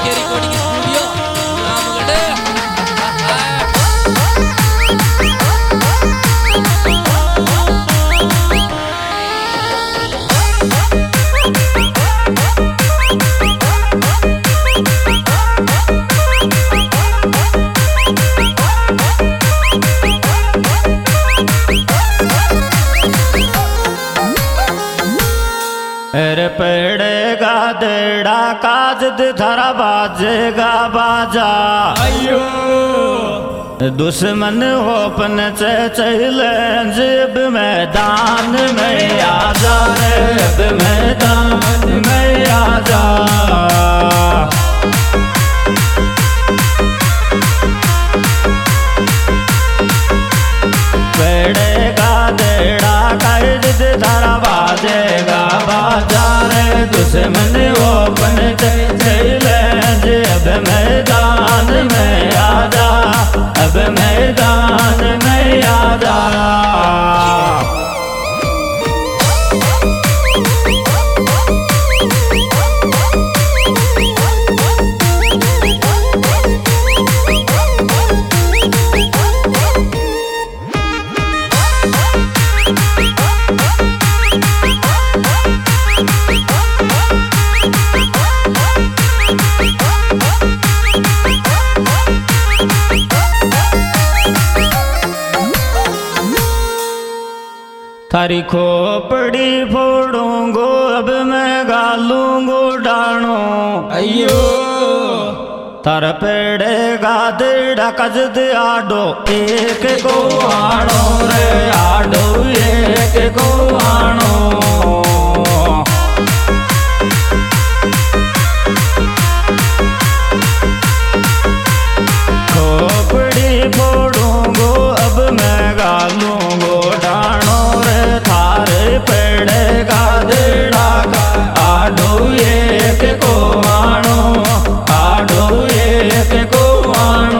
के recording studio Ramgarh. अरे पड़ेगा देड़ा काजद धरा बाजेगा बाजा अयो दुश्मन होपन से चले जब मैदान में आजा रे मैदान में आजा। पड़ेगा देड़ा काजद धरा बाजेगा बाजा रे दुश्मन होपन से चले जब मैदान में आजा अब मैदान में आजा। थारी खोपड़ी फोड़ूंगो अब मैं गालूंगो डाणो अयो थार पेड़ेगा देड़ा कजद आडो एक को आणो रे आडो एक को आणो। खोपड़ी फोड़ूंगो अब मैं गालूंगो डाणो थारे पड़ेगा देड़ा का आडो एक को आणो आडो एक को आणो।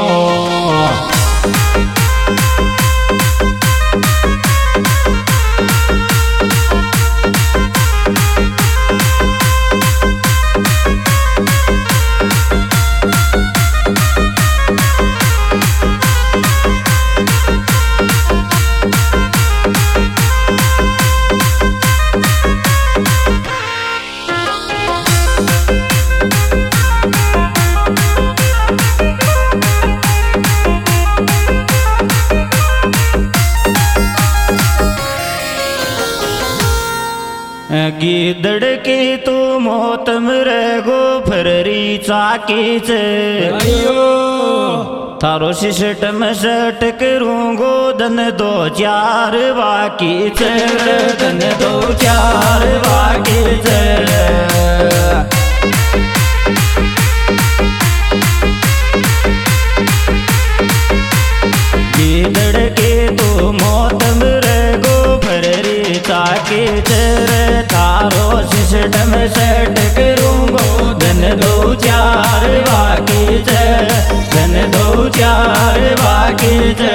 गीदड़ की तू मौत मेरे गो फररी चाकी से अयो थारो सिस्टम सेट करूंगो दन दो चार बाकी से दन दो चार बाकी से। गीदड़ की तू मौत मेरे गो फररी चाकी से थारो सिस्टम सेट करूंगो धन दो चार बाकी से धन दो चार बाकी से।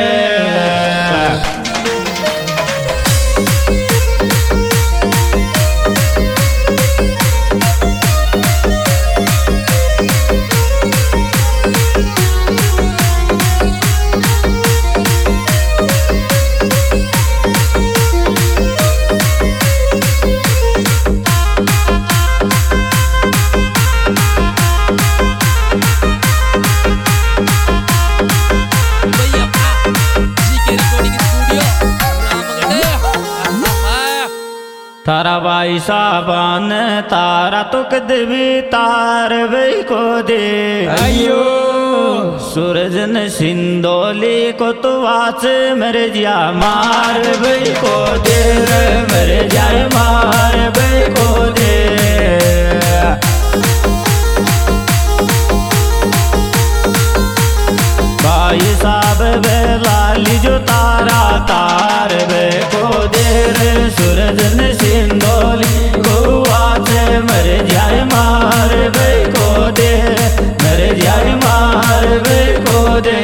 थारा भाई साबान तारा तुक देवी तार वही को दे अयो सूरज न सिंदोली को तो वाच मेरे जिया मार वही को दे मेरे जाए मार वही को दे। भाई साहब वे लाली जो तारा तार वे को दे सूरज न सिंदोली गुआ से मर जाए मार वे को दे मर जाए मार वे को दे।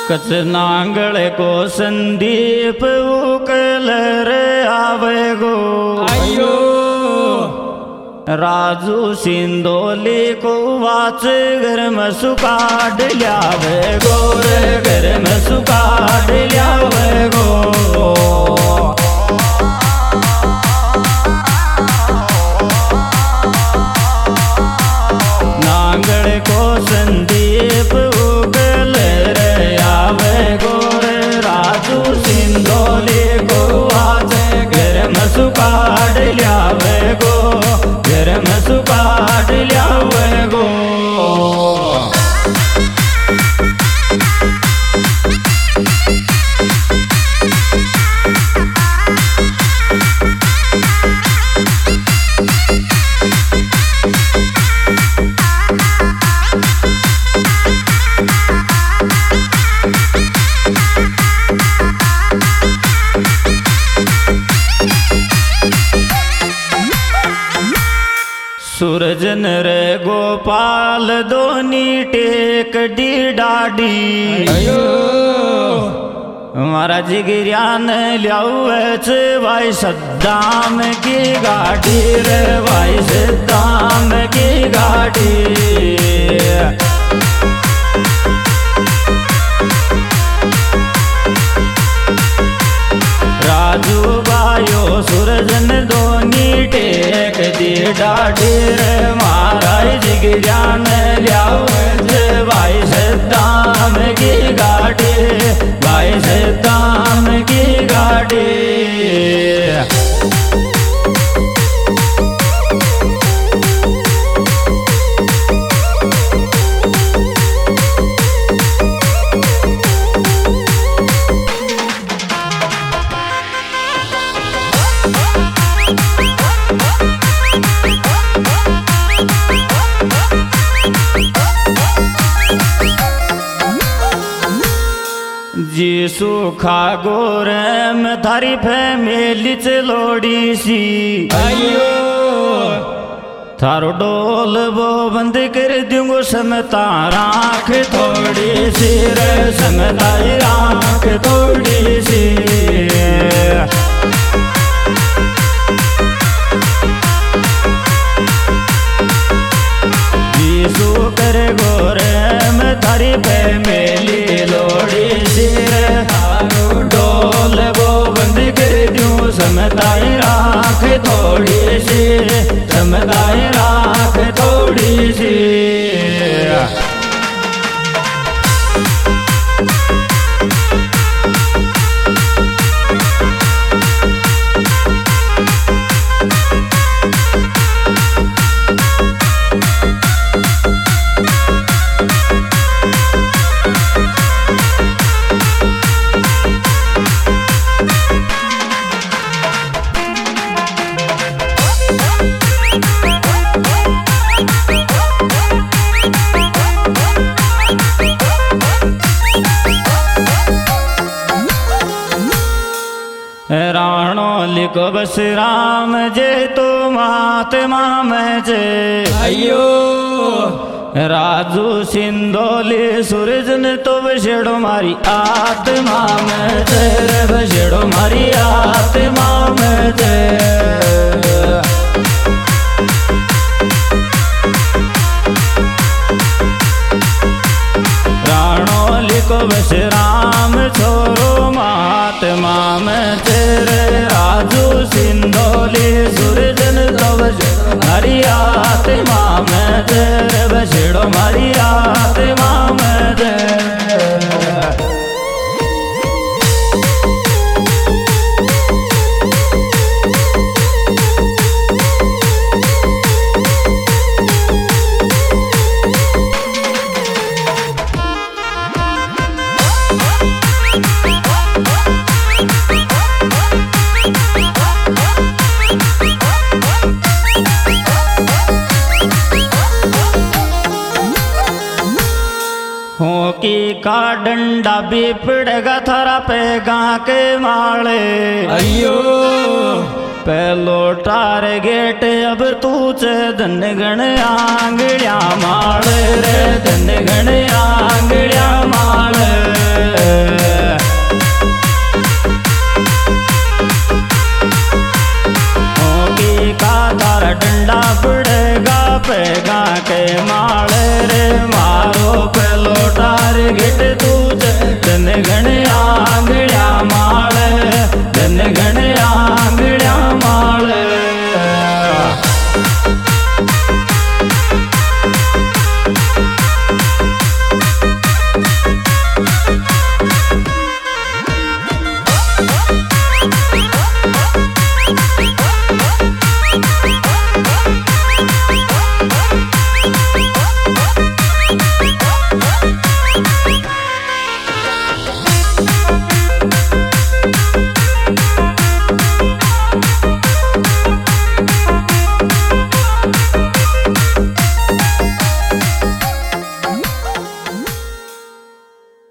कच नांगल को संदीप उकल रे आवे गो अयो राजू सिंदोली को वाच घर में सुकाट लियावे गो रे घर में सुकाट लियावे गो नांगल को संदीप उगल रे आवे गो रे राजू सिंदोली को वाच घर में सुकाट लियावे गो घर में सुकाट लियावे गो सूरजन रे गोपाल दोनी टेक डी डाडी अयो हमारा जिगरियान लियाउच भाई सद्दाम की गाड़ी रे भाई सद्दाम की गाड़ी राजू बायो सूरजन दोनी टेक दी डाडी रे महाराज जिगरियान लियाउच भाई सद्दाम की गाड़ी भाई सद्दाम की गाड़ी जी सूखा गोरे में थारी फैमिली चलोड़ी सी अयो थारो डोल वो बंद कर दूंगो समता राख थोड़ी सी रे समता राख थोड़ी सी जीसू कर गोरे में थारी फैमिली लोड़ी सी रे थारो डोल वो बंद कर दूं समताई राख थोड़ी सी समताई राख थोड़ी सी राणो लिखो बस राम जे तो महात्मा में जे अयो राजू सिंदोली सूरजन तो बसेड़ो मारी आत्मा में जे रे बसेड़ो मारी आत्मा में जे राणो लिखो बस राम छोरो महात्मा में तेरे राजू सिंदोली सूरजन तो बसेड़ो मारी आत्मा में तेरे बसेड़ो मारी आत्मा में तेरे होकी का डंडा भी पड़ेगा थारा पे गा के माले अयो पहलो टारगेट अब तूचे धन गण आंगड़िया माल रे धन गण आंगड़िया माल घट तू तन घण आ